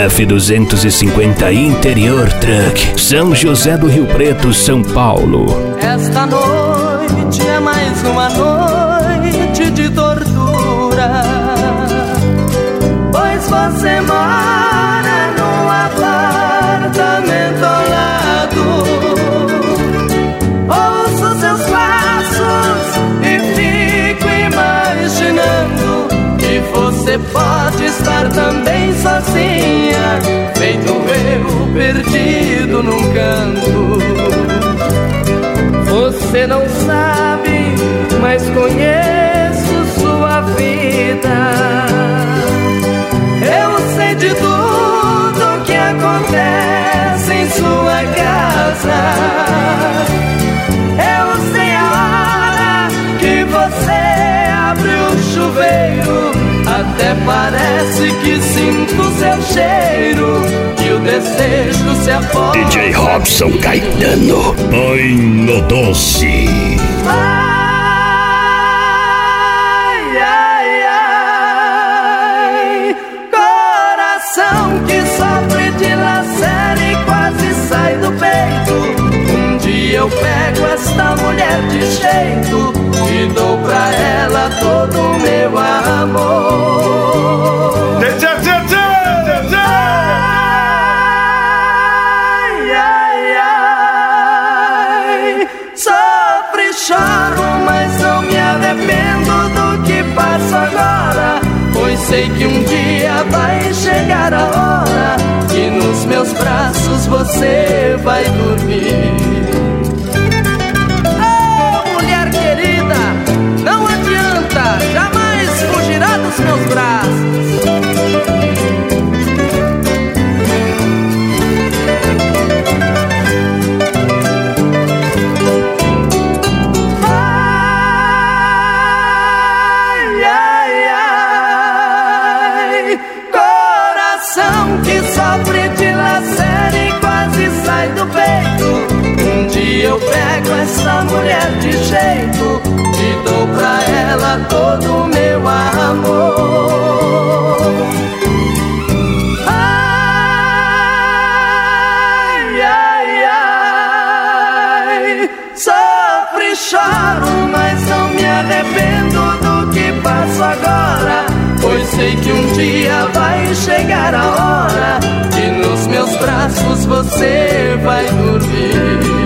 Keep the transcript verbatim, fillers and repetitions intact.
F duzentos e cinquenta Interior Truck, São José do Rio Preto, São Paulo. Esta noite é mais uma noite de tortura, pois você mora num apartamento ao lado. Ouço seus passos e fico imaginando que você pode estar também sozinha, feito eu perdido num canto. Você não sabe, mas conheço sua vida. Eu sei de tudo que acontece em sua casa. Eu sei a hora que você abre o chuveiro. Até parece que sinto seu cheiro e o desejo se aposta. D J Robson Caetano, põe no doce. Ai, ai, ai, coração que sofre de lacera e quase sai do peito. Um dia eu pego esta mulher de jeito e dou pra ela todo o meu amor. Ai, ai, ai, sofro e choro, mas não me arrependo do que passo agora, pois sei que um dia vai chegar a hora que nos meus braços você vai dormir. Não adianta, jamais fugirá dos meus braços. Ai, ai, ai, coração que sofre de lacera e quase sai do peito. Um dia eu pego essa mulher de jeito e dou pra ela todo o meu amor. Ai, ai, ai, sofro e choro, mas não me arrependo do que passo agora, pois sei que um dia vai chegar a hora que nos meus braços você vai dormir.